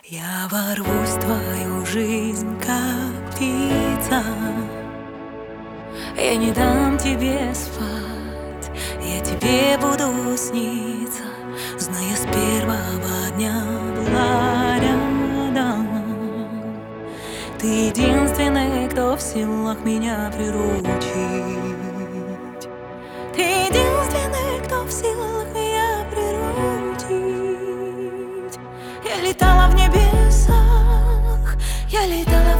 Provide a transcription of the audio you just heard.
Я ворвусь в твою жизнь, как птица. Я не дам тебе спать, я тебе буду сниться, зная, с первого дня была рядом. Ты единственный, кто в силах меня приручить. Ты единственный, кто в силах меня приручить. Я летала в небесах, я летала в